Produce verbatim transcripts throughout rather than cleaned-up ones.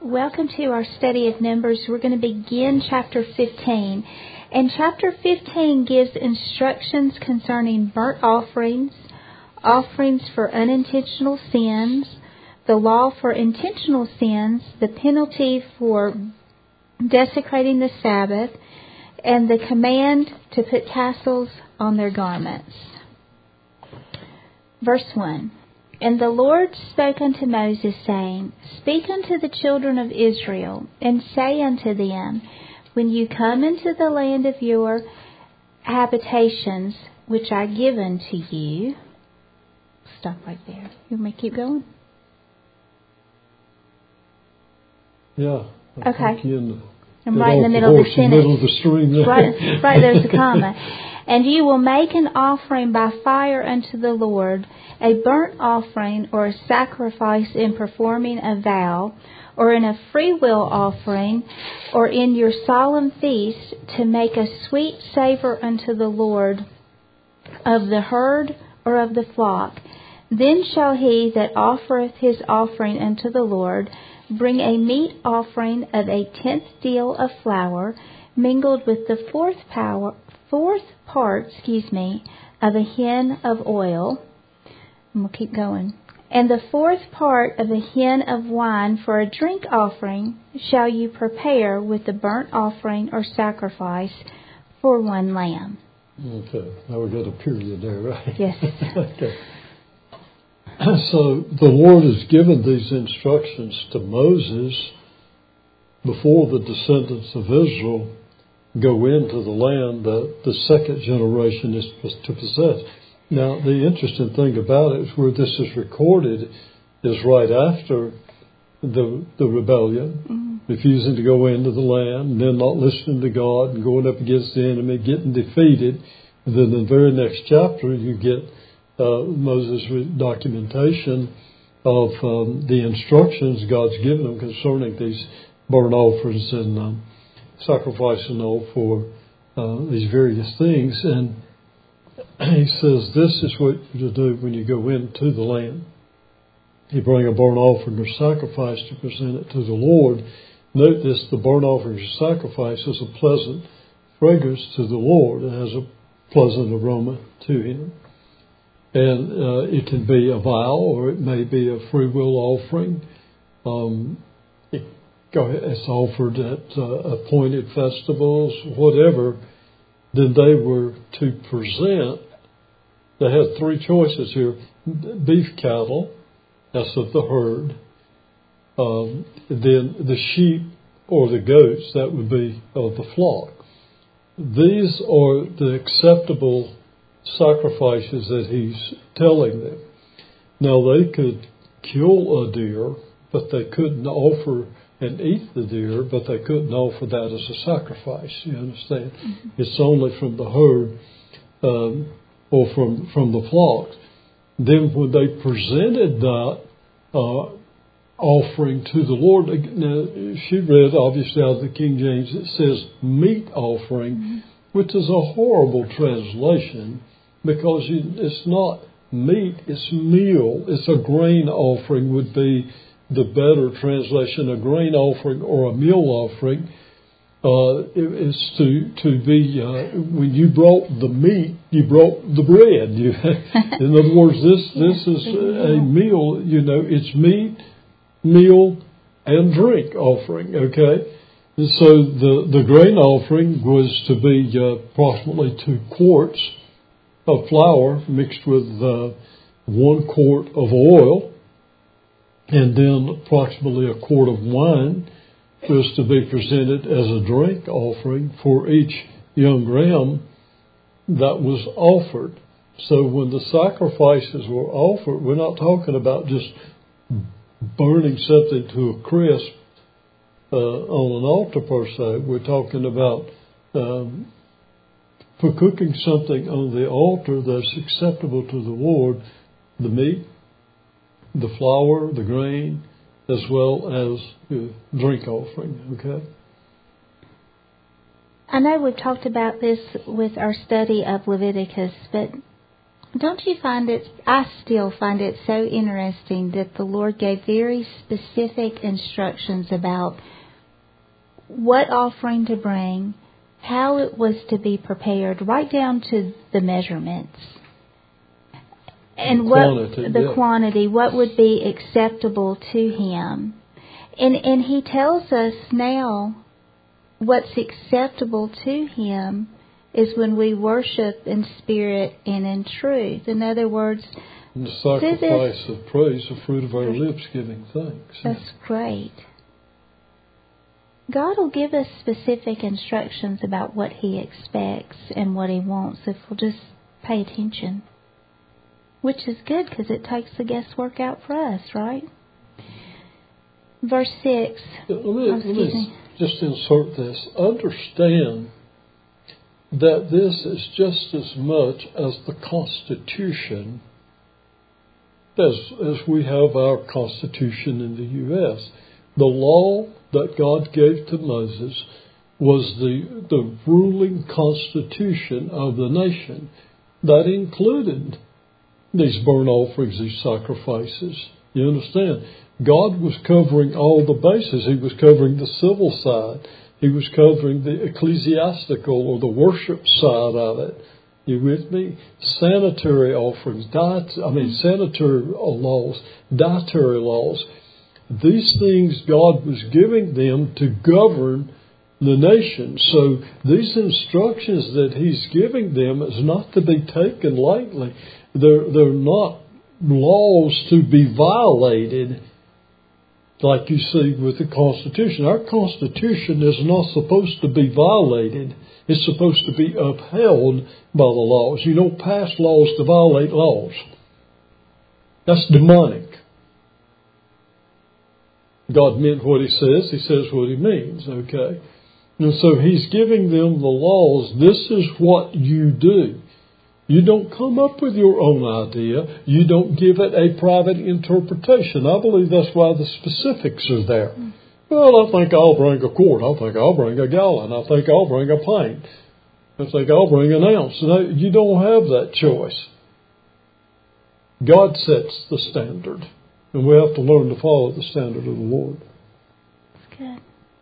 Welcome to our study of Numbers. We're going to begin chapter fifteen. And chapter fifteen gives instructions concerning burnt offerings, offerings for unintentional sins, the law for intentional sins, the penalty for desecrating the Sabbath, and the command to put tassels on their garments. Verse one. And the Lord spoke unto Moses, saying, Speak unto the children of Israel, and say unto them, When you come into the land of your habitations, which I give unto you... Stop right there. You want me to keep going? Yeah. I okay. The, I'm right in the middle of the sentence. Middle of the stream there. Right, right there's a comma. And you will make an offering by fire unto the Lord, a burnt offering or a sacrifice in performing a vow, or in a freewill offering, or in your solemn feast, to make a sweet savour unto the Lord of the herd or of the flock. Then shall he that offereth his offering unto the Lord bring a meat offering of a tenth deal of flour, mingled with the fourth power, fourth part, excuse me, of a hin of oil. And we'll keep going. And the fourth part of a hin of wine for a drink offering shall you prepare with the burnt offering or sacrifice for one lamb. Okay, now we've got a period there, right? Yes. Okay. So the Lord has given these instructions to Moses before the descendants of Israel go into the land that the second generation is to possess. Now, the interesting thing about it is where this is recorded is right after the the rebellion, mm-hmm. refusing to go into the land, and then not listening to God and going up against the enemy, getting defeated. And then in the very next chapter, you get uh, Moses' documentation of um, the instructions God's given them concerning these burnt offerings and um, sacrificing all for uh, these various things. And he says, this is what you do when you go into the land. You bring a burnt offering or sacrifice to present it to the Lord. Note this, the burnt offering or sacrifice is a pleasant fragrance to the Lord. It has a pleasant aroma to Him. And uh, it can be a vow or it may be a free will offering. Um, it, it's offered at uh, appointed festivals, whatever. Then they were to present. They had three choices here. Beef cattle, that's of the herd. Um, then the sheep or the goats, that would be of the flock. These are the acceptable sacrifices that he's telling them. Now, they could kill a deer, but they couldn't offer and eat the deer, but they couldn't offer that as a sacrifice. You understand? Mm-hmm. It's only from the herd um, or from from the flock. Then when they presented that uh, offering to the Lord, now she read obviously out of the King James, it says meat offering, mm-hmm. which is a horrible translation because you, it's not meat, it's meal. It's a grain offering would be the better translation, a grain offering or a meal offering. Uh, is to to be uh, when you brought the meat, you brought the bread. You, in other words, this this is a meal. You know, it's meat, meal, and drink offering. Okay, and so the the grain offering was to be uh, approximately two quarts of flour mixed with uh, one quart of oil. And then approximately a quart of wine was to be presented as a drink offering for each young ram that was offered. So when the sacrifices were offered, we're not talking about just burning something to a crisp uh, on an altar per se. We're talking about um, for cooking something on the altar that's acceptable to the Lord, the meat, the flour, the grain, as well as the drink offering, okay? I know we've talked about this with our study of Leviticus, but Don't you find it, I still find it so interesting that the Lord gave very specific instructions about what offering to bring, how it was to be prepared, right down to the measurements. And the what quantity, the yeah. quantity, what would be acceptable to Him. And and He tells us now what's acceptable to Him is when we worship in spirit and in truth. In other words, and the sacrifice of praise, the fruit of our lips giving thanks. That's great. God will give us specific instructions about what He expects and what He wants if we'll just pay attention. Which is good because it takes the guesswork out for us, right? Verse six. Let me, let me just insert this. Understand that this is just as much as the Constitution as, as we have our Constitution in the U S The law that God gave to Moses was the, the ruling constitution of the nation. That included these burnt offerings, these sacrifices. You understand? God was covering all the bases. He was covering the civil side. He was covering the ecclesiastical or the worship side of it. You with me? Sanitary offerings, diet, I mean sanitary laws, dietary laws. These things God was giving them to govern the nation. So these instructions that He's giving them is not to be taken lightly. They're, they're not laws to be violated like you see with the Constitution. Our Constitution is not supposed to be violated. It's supposed to be upheld by the laws. You don't pass laws to violate laws. That's demonic. God meant what He says. He says what He means, okay? And so He's giving them the laws. This is what you do. You don't come up with your own idea. You don't give it a private interpretation. I believe that's why the specifics are there. Well, I think I'll bring a quart. I think I'll bring a gallon. I think I'll bring a pint. I think I'll bring an ounce. No, you don't have that choice. God sets the standard. And we have to learn to follow the standard of the Lord. That's good.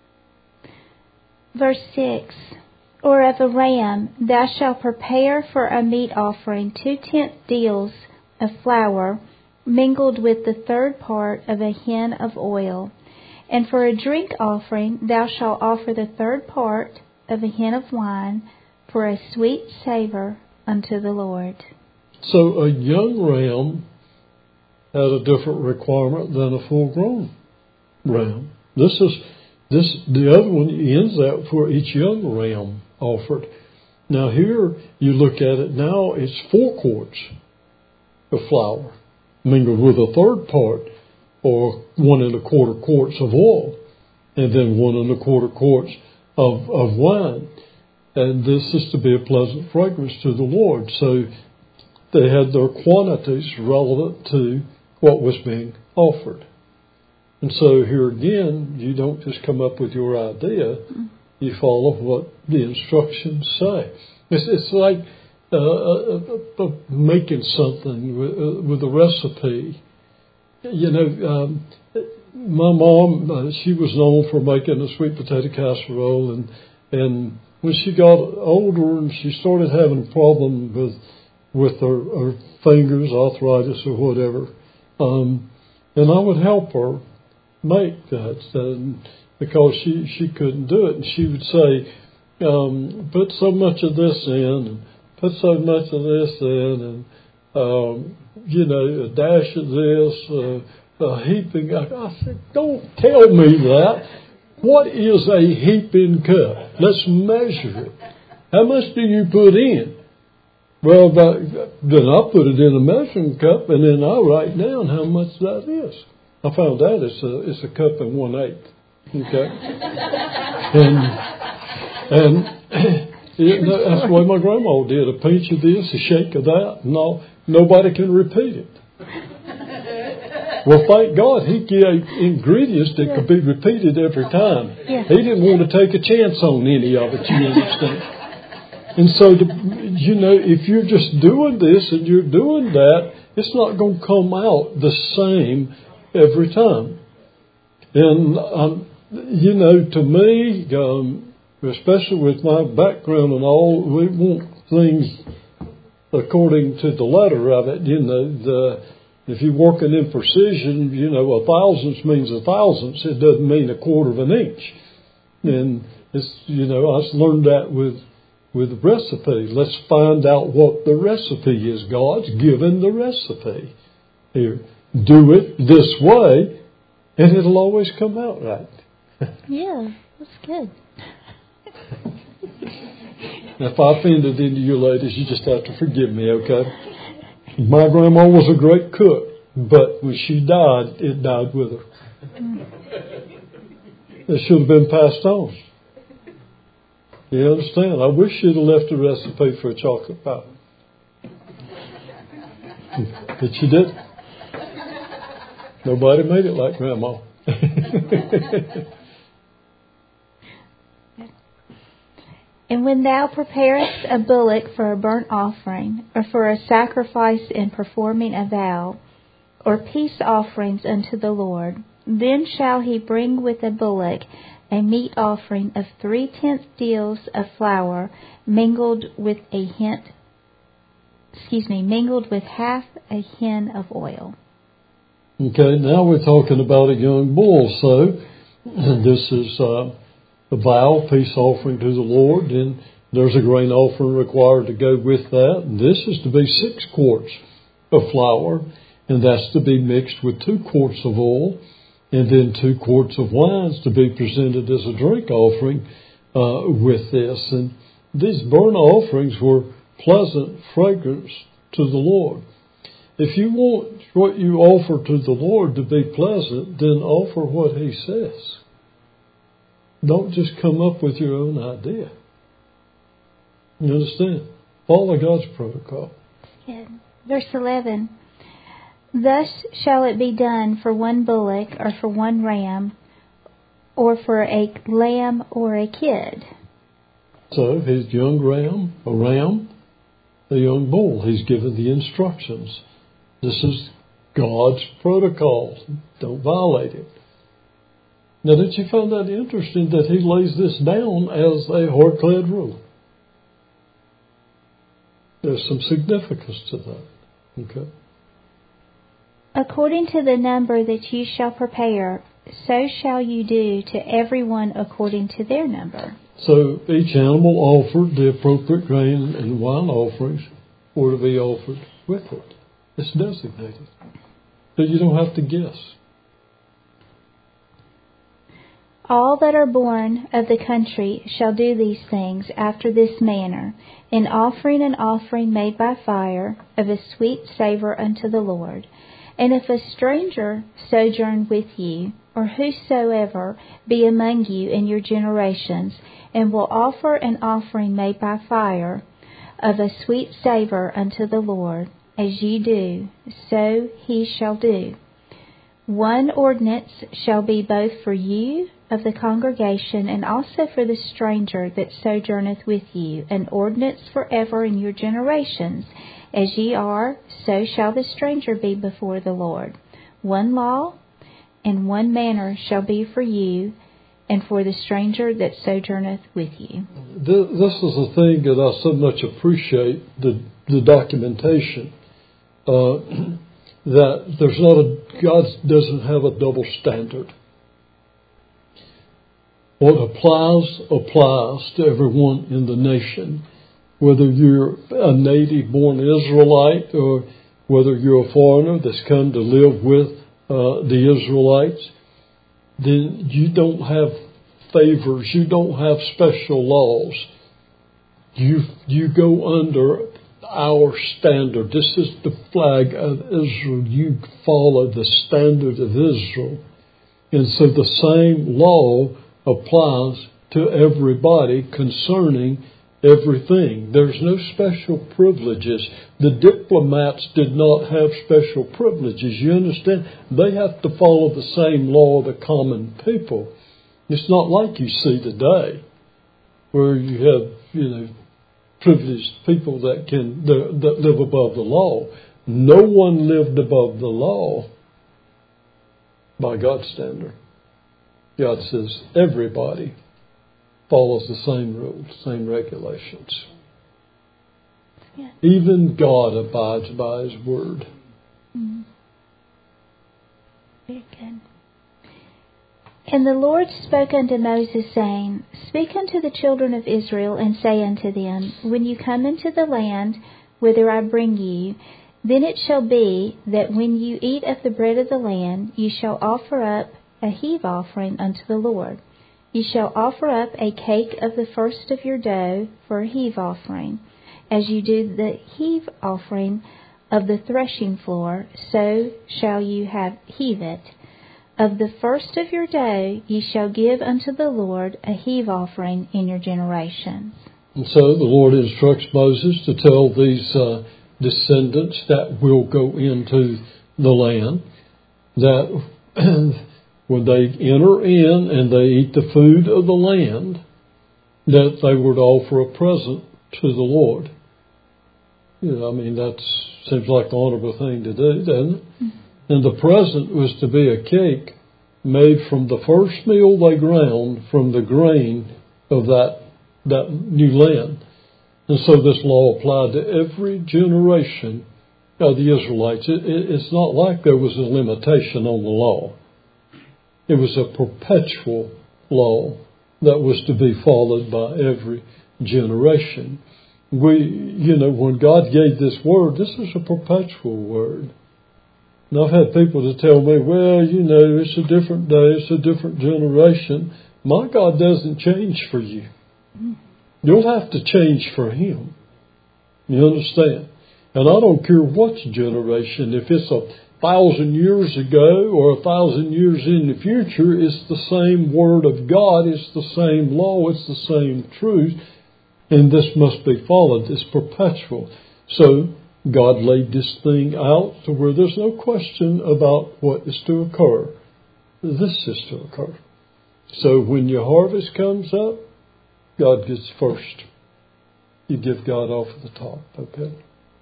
Verse six. Or of a ram, thou shalt prepare for a meat offering two tenth deals of flour, mingled with the third part of a hin of oil. And for a drink offering, thou shalt offer the third part of a hin of wine, for a sweet savour unto the Lord. So a young ram had a different requirement than a full-grown ram. This is this the other one ends out for each young ram offered. Now here you look at it now, it's four quarts of flour mingled with a third part, or one and a quarter quarts of oil, and then one and a quarter quarts of, of wine. And this is to be a pleasant fragrance to the Lord. So they had their quantities relevant to what was being offered. And so here again, you don't just come up with your idea. You follow what the instructions say. It's, it's like uh, uh, uh, making something with, uh, with a recipe. You know, um, my mom, uh, she was known for making a sweet potato casserole, and and when she got older and she started having a problem with with her, her fingers, arthritis or whatever, um, and I would help her make that, and because she, she couldn't do it. And she would say, um, put so much of this in, and put so much of this in, and, um, you know, a dash of this, uh, a heaping. I, I said, don't tell me that. What is a heaping cup? Let's measure it. How much do you put in? Well, that, then I put it in a measuring cup, and then I write down how much that is. I found out it's a, it's a cup and one eighth. Okay, and and it, that's the way my grandma did. A pinch of this, a shake of that. No, nobody can repeat it. Well, thank God he gave ingredients that could be repeated every time. He didn't want to take a chance on any of it. You understand? And so, the, you know, if you're just doing this and you're doing that, it's not going to come out the same every time. And, um, you know, to me, um, especially with my background and all, we want things according to the letter of it. You know, the, if you're working in precision, you know, a thousandths means a thousandths. It doesn't mean a quarter of an inch. And it's, you know, I learned that with with the recipe. Let's find out what the recipe is. God's given the recipe. Here, do it this way, and it'll always come out right. Yeah, that's good. If I offended any of you ladies, you just have to forgive me, okay? My grandma was a great cook, but when she died, it died with her. It should have been passed on. You understand? I wish she'd have left a recipe for a chocolate pie. But she didn't. Nobody made it like Grandma. And when thou preparest a bullock for a burnt offering, or for a sacrifice in performing a vow, or peace offerings unto the Lord, then shall he bring with the bullock a meat offering of three-tenths deals of flour, mingled with a hint, excuse me, mingled with half a hin of oil. Okay, now we're talking about a young bull. So this is uh, a vow, peace offering to the Lord, and there's a grain offering required to go with that. And this is to be six quarts of flour, and that's to be mixed with two quarts of oil, and then two quarts of wines to be presented as a drink offering uh, with this. And these burnt offerings were pleasant fragrance to the Lord. If you want what you offer to the Lord to be pleasant, then offer what He says. Don't just come up with your own idea. You understand? Follow God's protocol. Yeah. Verse eleven. Thus shall it be done for one bullock, or for one ram, or for a lamb or a kid. So his young ram, a ram, a young bull. He's given the instructions. This is God's protocol. Don't violate it. Now, did you find that interesting that he lays this down as a hard-clad rule? There's some significance to that. Okay. According to the number that you shall prepare, so shall you do to everyone according to their number. So each animal offered, the appropriate grain and wine offerings were to be offered with it. It's designated. So you don't have to guess. All that are born of the country shall do these things after this manner, in offering an offering made by fire of a sweet savour unto the Lord. And if a stranger sojourn with you, or whosoever be among you in your generations, and will offer an offering made by fire of a sweet savour unto the Lord, as ye do, so he shall do. One ordinance shall be both for you of the congregation, and also for the stranger that sojourneth with you, an ordinance forever in your generations. As ye are, so shall the stranger be before the Lord. One law and one manner shall be for you, and for the stranger that sojourneth with you. This is the thing that I so much appreciate, the, the documentation. Uh, that there's not a, God doesn't have a double standard. What applies, applies to everyone in the nation. Whether you're a native-born Israelite or whether you're a foreigner that's come to live with uh, the Israelites, then you don't have favors. You don't have special laws. You you go under our standard. This is the flag of Israel. You follow the standard of Israel. And so the same law applies to everybody concerning everything. There's no special privileges. The diplomats did not have special privileges. You understand? They have to follow the same law of the common people. It's not like you see today, where you have, you know, privileged people that can that, that live above the law. No one lived above the law by God's standard. God says everybody follows the same rules, same regulations. Yeah. Even God abides by His word. Mm-hmm. Very good. And the Lord spoke unto Moses, saying, Speak unto the children of Israel, and say unto them, When you come into the land whither I bring you, then it shall be that when you eat of the bread of the land, you shall offer up a heave offering unto the Lord. You shall offer up a cake of the first of your dough for a heave offering. As you do the heave offering of the threshing floor, so shall you have heave it. Of the first of your dough ye shall give unto the Lord a heave offering in your generations. And so the Lord instructs Moses to tell these uh, descendants that will go into the land that when they enter in and they eat the food of the land, that they would offer a present to the Lord. You know, I mean, that seems like the honorable thing to do, doesn't it? Mm-hmm. And the present was to be a cake made from the first meal they ground from the grain of that that new land. And so this law applied to every generation of the Israelites. It, it, it's not like there was a limitation on the law. It was a perpetual law that was to be followed by every generation. We, you know, when God gave this word, this is a perpetual word. And I've had people to tell me, well, you know, it's a different day, it's a different generation. My God doesn't change for you. You'll have to change for Him. You understand? And I don't care what generation, if it's a thousand years ago or a thousand years in the future, it's the same Word of God, it's the same law, it's the same truth, and this must be followed. It's perpetual. So God laid this thing out to where there's no question about what is to occur. This is to occur. So when your harvest comes up, God gets first. You give God off at the top, okay?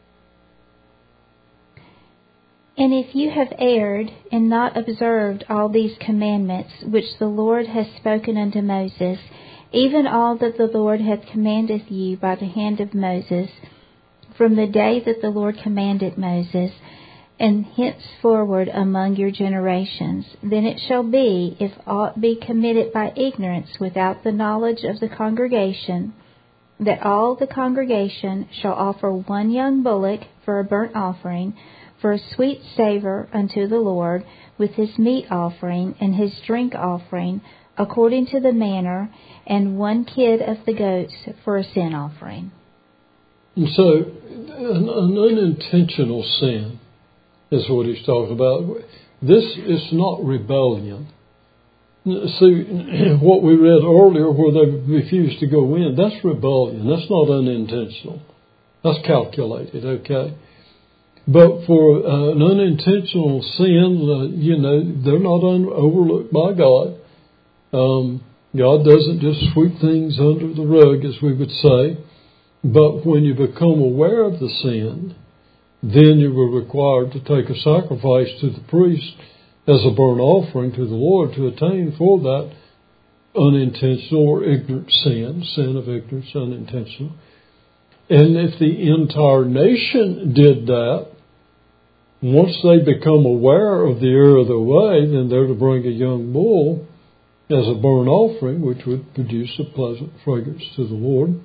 And if you have erred and not observed all these commandments which the Lord has spoken unto Moses, even all that the Lord hath commanded you by the hand of Moses, from the day that the Lord commanded Moses, and henceforward among your generations, then it shall be, if aught be committed by ignorance without the knowledge of the congregation, that all the congregation shall offer one young bullock for a burnt offering, for a sweet savour unto the Lord, with his meat offering and his drink offering, according to the manner, and one kid of the goats for a sin offering. And so, an, an unintentional sin is what he's talking about. This is not rebellion. See, what we read earlier where they refused to go in, that's rebellion. That's not unintentional. That's calculated, okay? But for uh, an unintentional sin, uh, you know, they're not un- overlooked by God. Um, God doesn't just sweep things under the rug, as we would say. But when you become aware of the sin, then you were required to take a sacrifice to the priest as a burnt offering to the Lord to attain for that unintentional or ignorant sin, sin of ignorance, unintentional. And if the entire nation did that, once they become aware of the error of the way, then they're to bring a young bull as a burnt offering, which would produce a pleasant fragrance to the Lord.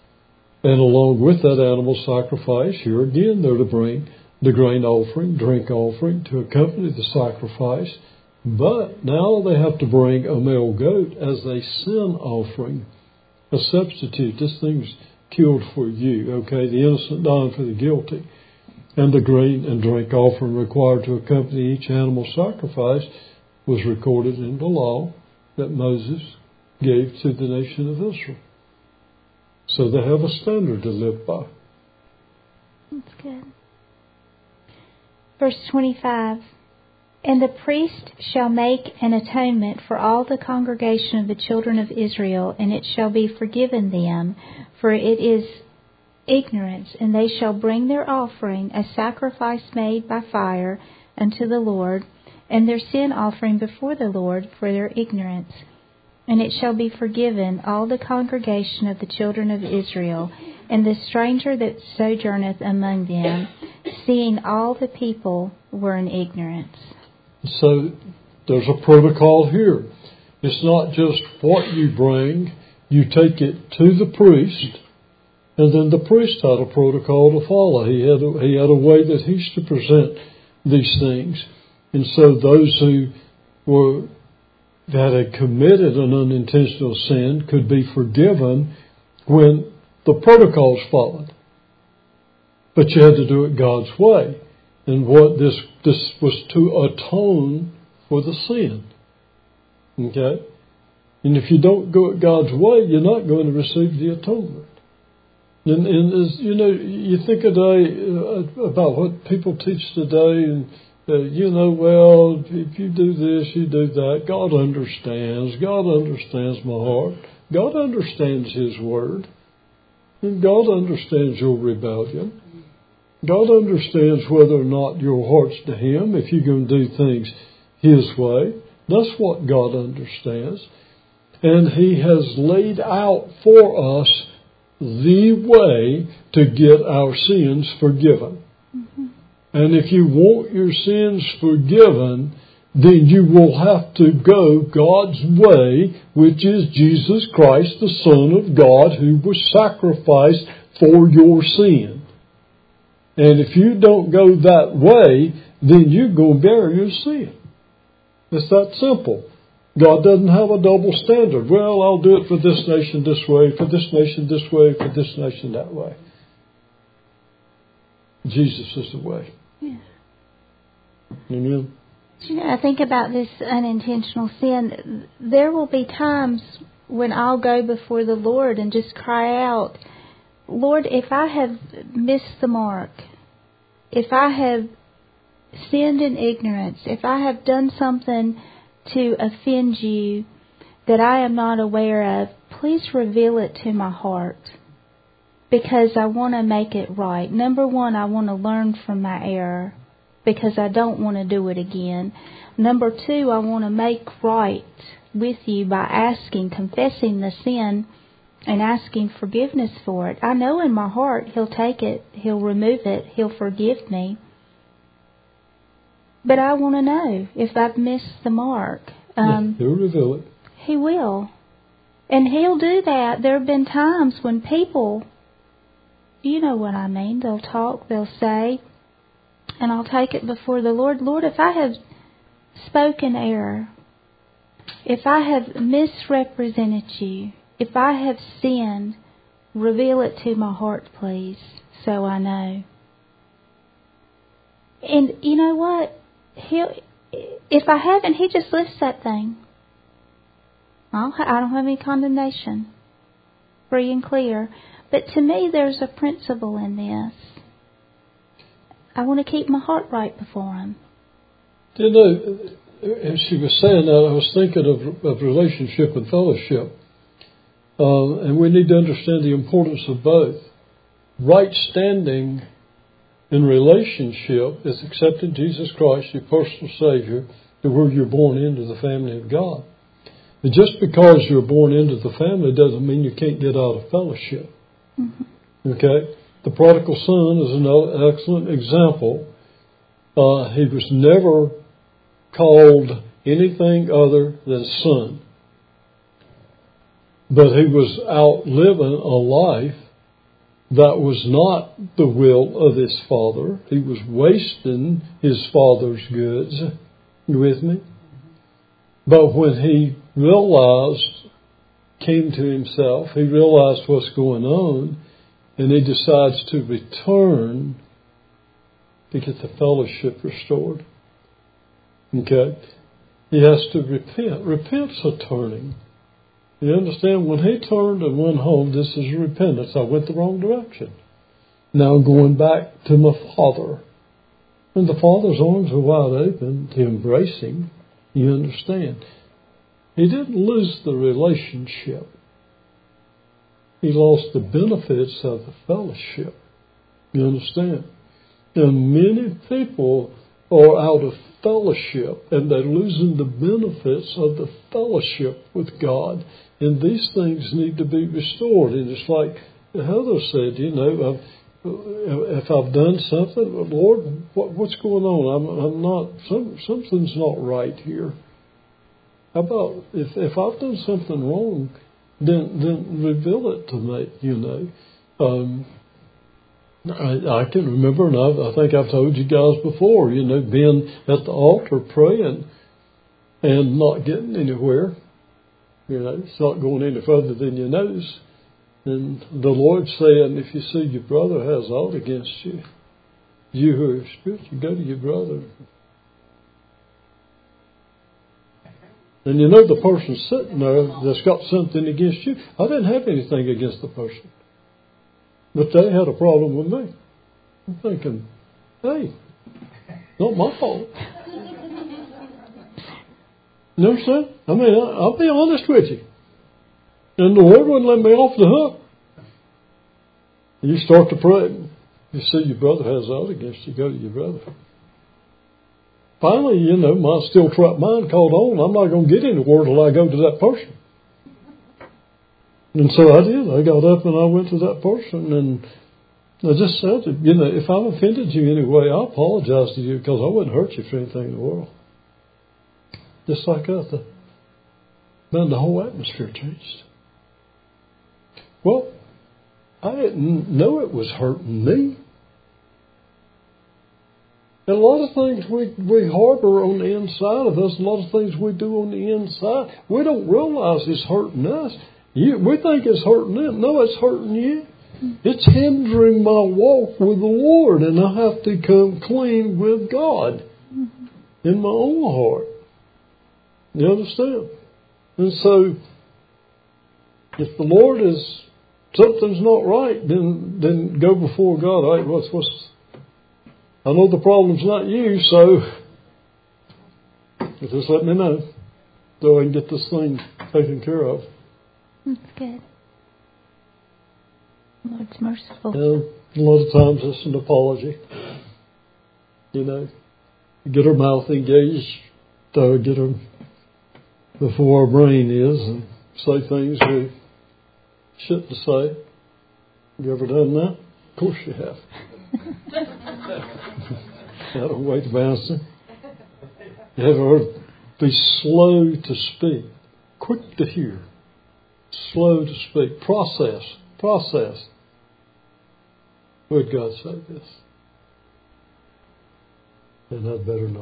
And along with that animal sacrifice, here again, they're to bring the grain offering, drink offering to accompany the sacrifice. But now they have to bring a male goat as a sin offering, a substitute. This thing's killed for you, okay? The innocent dying for the guilty. And the grain and drink offering required to accompany each animal sacrifice was recorded in the law that Moses gave to the nation of Israel. So they have a standard to live by. That's good. Verse twenty-five. And the priest shall make an atonement for all the congregation of the children of Israel, and it shall be forgiven them, for it is ignorance, and they shall bring their offering, a sacrifice made by fire, unto the Lord, and their sin offering before the Lord for their ignorance. And it shall be forgiven all the congregation of the children of Israel, and the stranger that sojourneth among them, seeing all the people were in ignorance. So there's a protocol here. It's not just what you bring. You take it to the priest, and then the priest had a protocol to follow. He had a, he had a way that he's to present these things. And so those who were that had committed an unintentional sin could be forgiven when the protocols followed. But you had to do it God's way. And what this this was to atone for the sin. Okay? And if you don't go it God's way, you're not going to receive the atonement. And, and as you know, you think today uh, about what people teach today, and uh, you know, well, if you do this, you do that. God understands. God understands my heart. God understands His Word. And God understands your rebellion. God understands whether or not your heart's to Him, if you're going to do things His way. That's what God understands. And He has laid out for us the way to get our sins forgiven. Mm-hmm. And if you want your sins forgiven, then you will have to go God's way, which is Jesus Christ, the Son of God, who was sacrificed for your sin. And if you don't go that way, then you're going to bear your sin. It's that simple. God doesn't have a double standard. Well, I'll do it for this nation this way, for this nation this way, for this nation that way. Jesus is the way. Yeah. Amen. You know, I think about this unintentional sin. There will be times when I'll go before the Lord and just cry out, Lord, if I have missed the mark, if I have sinned in ignorance, if I have done something to offend you that I am not aware of, please reveal it to my heart, because I want to make it right. Number one, I want to learn from my error, because I don't want to do it again. Number two, I want to make right with you by asking, confessing the sin and asking forgiveness for it. I know in my heart He'll take it, He'll remove it, He'll forgive me. But I want to know if I've missed the mark. Um, yeah, He'll reveal it. He will. And He'll do that. There have been times when people, you know what I mean, they'll talk, they'll say, and I'll take it before the Lord. Lord, if I have spoken error, if I have misrepresented you, if I have sinned, reveal it to my heart, please, so I know. And you know what? He'll, if I haven't, He just lifts that thing. I don't, I don't have any condemnation. Free and clear. But to me, there's a principle in this. I want to keep my heart right before Him. You know, as she was saying that, I was thinking of, of relationship and fellowship. Uh, and we need to understand the importance of both. Right standing in relationship is accepting Jesus Christ, your personal Savior, to where you're born into the family of God. And just because you're born into the family doesn't mean you can't get out of fellowship. Mm-hmm. Okay? The prodigal son is an excellent example. Uh, he was never called anything other than son. But he was out living a life that was not the will of his father. He was wasting his father's goods. You with me? But when he realized, came to himself, he realized what's going on, and he decides to return to get the fellowship restored. Okay? He has to repent. Repent's a turning. You understand? When he turned and went home, this is repentance. I went the wrong direction. Now I'm going back to my Father. And the Father's arms are wide open to embrace him. You understand? He didn't lose the relationship. he lost the benefits of the fellowship. You understand? And many people are out of fellowship, and they're losing the benefits of the fellowship with God. And these things need to be restored. And it's like Heather said, you know, I've, if I've done something, Lord, what, what's going on? I'm, I'm not, some, something's not right here. How about if, if I've done something wrong, then then reveal it to me, you know. Um, I, I can remember, and I, I think I've told you guys before, you know, being at the altar praying and not getting anywhere. You know, it's not going any further than your nose. And the Lord saying, if you see your brother has aught against you, you who are spiritual, go to your brother. And you know the person sitting there that's got something against you. I didn't have anything against the person. But they had a problem with me. I'm thinking, hey, not my fault. You understand? I mean, I'll be honest with you. And the Lord wouldn't let me off the hook. You start to pray. You see your brother has out against you, go to your brother. Finally, you know, my still trapped mind called on. I'm not going to get anywhere till I go to that person. And so I did. I got up and I went to that person and I just said, you know, if I've offended you anyway, I apologize to you because I wouldn't hurt you for anything in the world. Just like that. Then the whole atmosphere changed. Well, I didn't know it was hurting me. And a lot of things we, we harbor on the inside of us, a lot of things we do on the inside, we don't realize it's hurting us. You, we think it's hurting them. No, it's hurting you. It's hindering my walk with the Lord, and I have to come clean with God in my own heart. You understand? And so, if the Lord is, something's not right, then then go before God. All right, what's, what's, I know the problem's not you, so just let me know so I can get this thing taken care of. That's good. Lord's merciful. Uh, a lot of times it's an apology. You know, get our mouth engaged, uh, get her before our brain is, and say things we shouldn't say. You ever done that? Of course you have. I don't wait to answer. You ever be slow to speak, quick to hear, slow to speak, process, process. Would God say this? And I'd better not.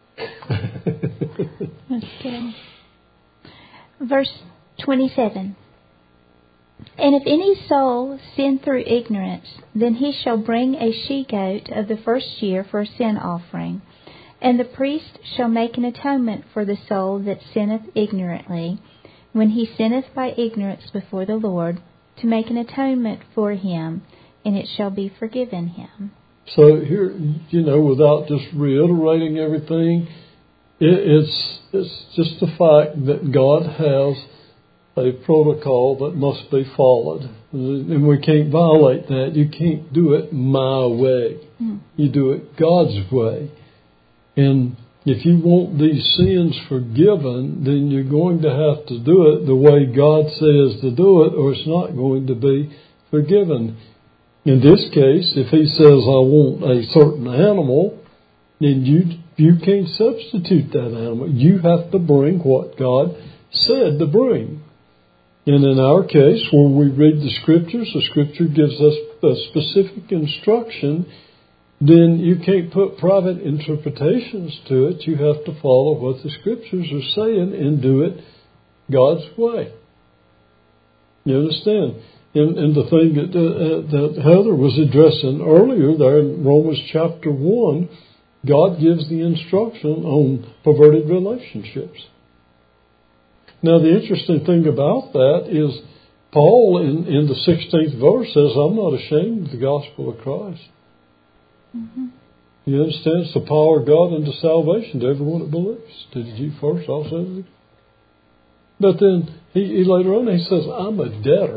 That's good. Verse twenty-seven. And if any soul sin through ignorance, then he shall bring a she-goat of the first year for a sin offering. And the priest shall make an atonement for the soul that sinneth ignorantly, when he sinneth by ignorance before the Lord, to make an atonement for him, and it shall be forgiven him. So here, you know, without just reiterating everything, it, it's it's just the fact that God has a protocol that must be followed. And we can't violate that. You can't do it my way. Mm. You do it God's way. And if you want these sins forgiven, then you're going to have to do it the way God says to do it, or it's not going to be forgiven. In this case, if he says, I want a certain animal, then you you can't substitute that animal. You have to bring what God said to bring. And in our case, when we read the Scriptures, the Scripture gives us a specific instruction, then you can't put private interpretations to it. You have to follow what the Scriptures are saying and do it God's way. You understand? And, and the thing that, uh, that Heather was addressing earlier there in Romans chapter one, God gives the instruction on perverted relationships. Now, the interesting thing about that is Paul in, in the sixteenth verse says, I'm not ashamed of the gospel of Christ. Mm-hmm. You understand? It's the power of God unto salvation to everyone that believes. To the Jew first, also. But then he, he later on he says, I'm a debtor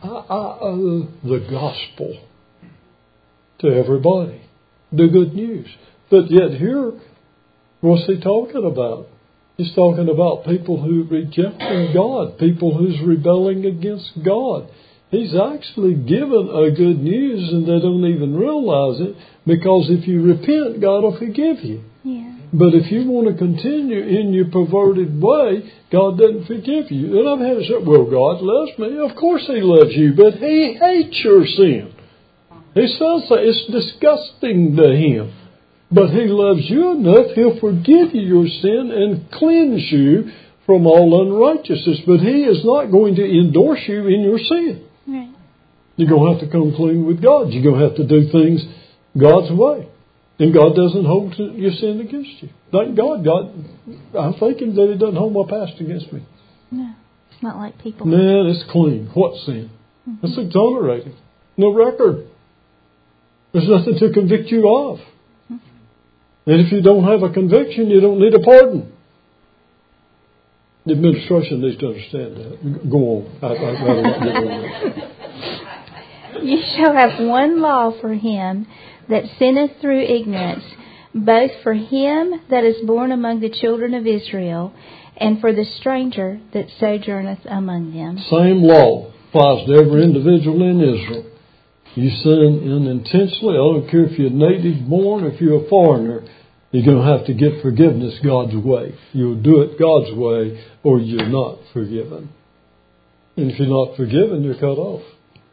I, I owe the gospel to everybody, the good news. But yet here, what's he talking about? He's talking about people who rejecting God, people who's rebelling against God. He's actually given a good news and they don't even realize it, because if you repent, God will forgive you. Yeah. But if you want to continue in your perverted way, God doesn't forgive you. And I've had to say, well, God loves me. Of course He loves you, but He hates your sin. He says that it's disgusting to Him. But He loves you enough, He'll forgive you your sin and cleanse you from all unrighteousness. But He is not going to endorse you in your sin. Right. You're going to have to come clean with God. You're going to have to do things God's way. And God doesn't hold your sin against you. Thank God. God, I'm thinking that He doesn't hold my past against me. No, it's not like people. Man, it's clean. What sin? Mm-hmm. It's exonerated. No record. There's nothing to convict you of. Mm-hmm. And if you don't have a conviction, you don't need a pardon. The administration needs to understand that. Go on. I, I'd rather not get on. You shall have one law for him that sinneth through ignorance, both for him that is born among the children of Israel, and for the stranger that sojourneth among them. Same law applies to every individual in Israel. You sin unintentionally, I don't care if you're native born or if you're a foreigner, you're going to have to get forgiveness God's way. You'll do it God's way or you're not forgiven. And if you're not forgiven, you're cut off.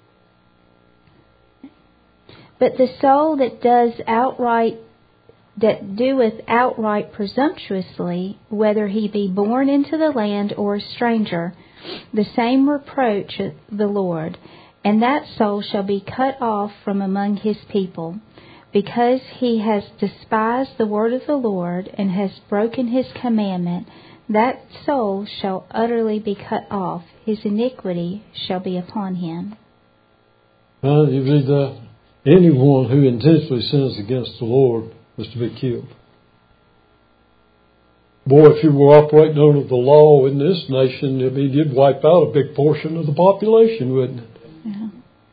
But the soul that does outright, that doeth outright presumptuously, whether he be born into the land or a stranger, the same reproacheth the Lord, and that soul shall be cut off from among his people, because he has despised the word of the Lord and has broken his commandment. That soul shall utterly be cut off; his iniquity shall be upon him. Well, you read that. Anyone who intentionally sins against the Lord is to be killed. Boy, if you were operating under the law in this nation, I mean, you'd wipe out a big portion of the population, wouldn't it? Yeah.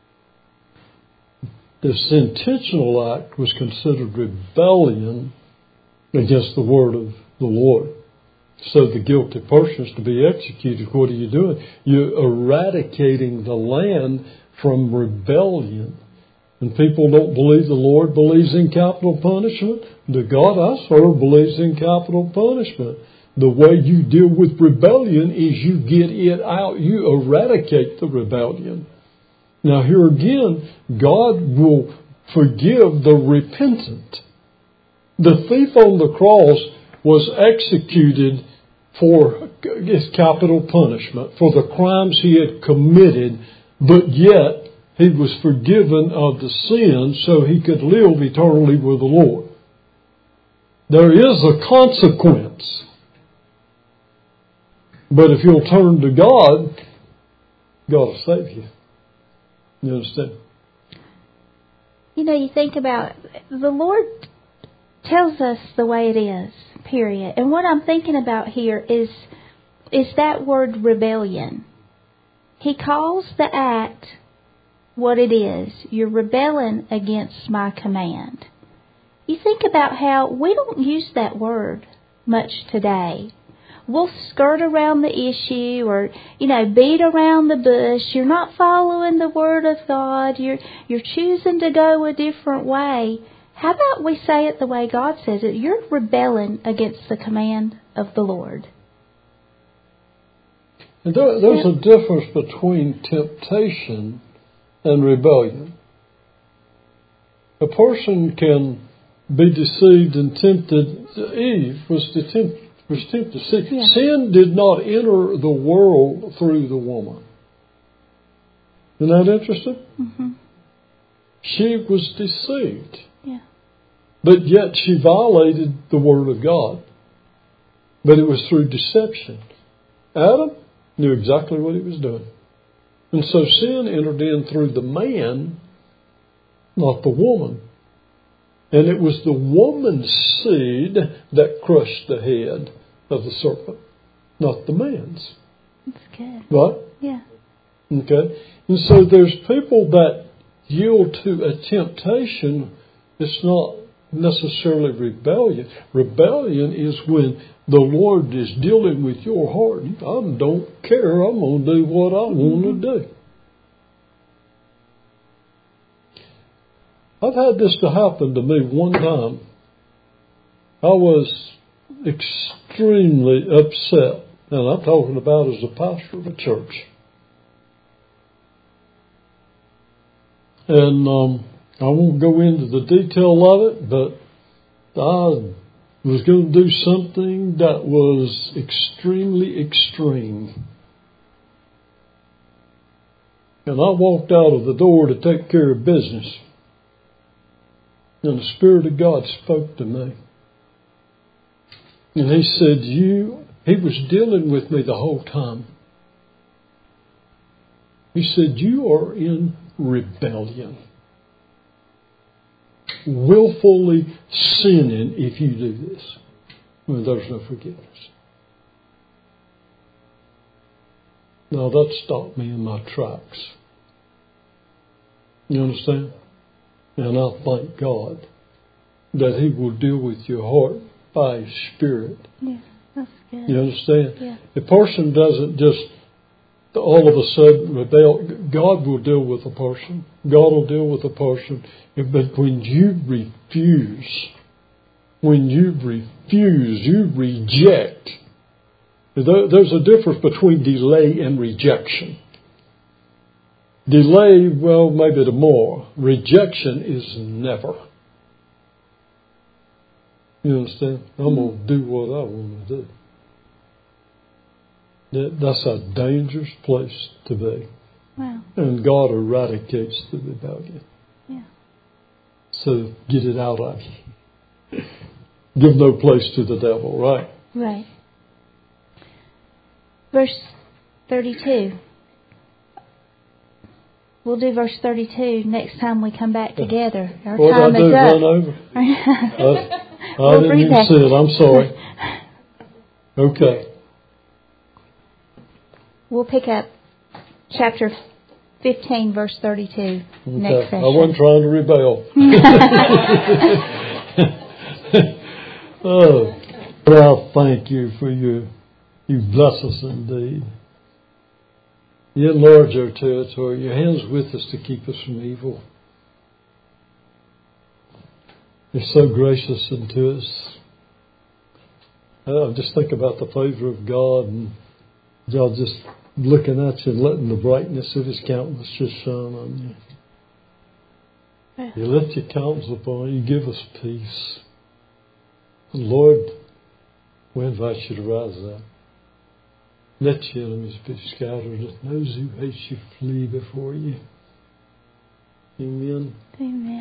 This intentional act was considered rebellion against the word of the Lord. So the guilty person is to be executed. What are you doing? You're eradicating the land from rebellion. And people don't believe the Lord believes in capital punishment. The God I serve believes in capital punishment. The way you deal with rebellion is you get it out. You eradicate the rebellion. Now here again, God will forgive the repentant. The thief on the cross was executed for his capital punishment, for the crimes he had committed, but yet he was forgiven of the sin so he could live eternally with the Lord. There is a consequence. But if you'll turn to God, God will save you. You understand? You know, you think about, the Lord tells us the way it is, period. And what I'm thinking about here is, is that word rebellion. He calls the act what it is. You're rebelling against my command. You think about how we don't use that word much today. We'll skirt around the issue or, you know, beat around the bush. You're not following the word of God. You're, you're choosing to go a different way. How about we say it the way God says it? You're rebelling against the command of the Lord. And there, there's a difference between temptation and rebellion. A person can be deceived and tempted. Eve was, tempt, was tempted. See, yeah. Sin did not enter the world through the woman. Isn't that interesting? Mm-hmm. She was deceived. Yeah. But yet she violated the word of God. But it was through deception. Adam knew exactly what he was doing. And so sin entered in through the man, not the woman. And it was the woman's seed that crushed the head of the serpent, not the man's. That's good. Right? Yeah. Okay? And so there's people that yield to a temptation. It's not necessarily rebellion. Rebellion is when the Lord is dealing with your heart. I don't care. I'm going to do what I want to do. I've had this to happen to me one time. I was extremely upset, and I'm talking about as a pastor of a church. And um, I won't go into the detail of it, but I was going to do something that was extremely extreme. And I walked out of the door to take care of business. And the Spirit of God spoke to me. And He said, you, He was dealing with me the whole time. He said, you are in rebellion. Willfully sinning if you do this. Well, there's no forgiveness. Now that stopped me in my tracks. You understand? And I thank God that He will deal with your heart by His Spirit. Yeah, that's good. You understand? Yeah. A person doesn't just all of a sudden rebel. God will deal with a person. God will deal with a person. But when you refuse, when you refuse, you reject. There's a difference between delay and rejection. Delay, well, maybe tomorrow. Rejection is never. You understand? I'm going to do what I want to do. That, that's a dangerous place to be. Wow. And God eradicates the rebellion. Yeah. So get it out of you. Give no place to the devil, right? Right. Verse thirty-two. We'll do verse thirty-two next time we come back together. Our what time did I is do? up. Run over? I, I We'll didn't read even that. see it. I'm sorry. Okay. We'll pick up chapter fifteen, verse thirty-two Okay. next session. I wasn't trying to rebel. Oh, well, thank you for your, you bless us indeed. You enlarge our territory. Your hand's with us to keep us from evil. You're so gracious unto us. I just think about the favor of God and God just looking at you and letting the brightness of His countenance just shine on you. You lift your countenance upon you. You give us peace. And Lord, we invite you to rise up. Let your enemies be scattered. Let those who hate you flee before you. Amen. Amen.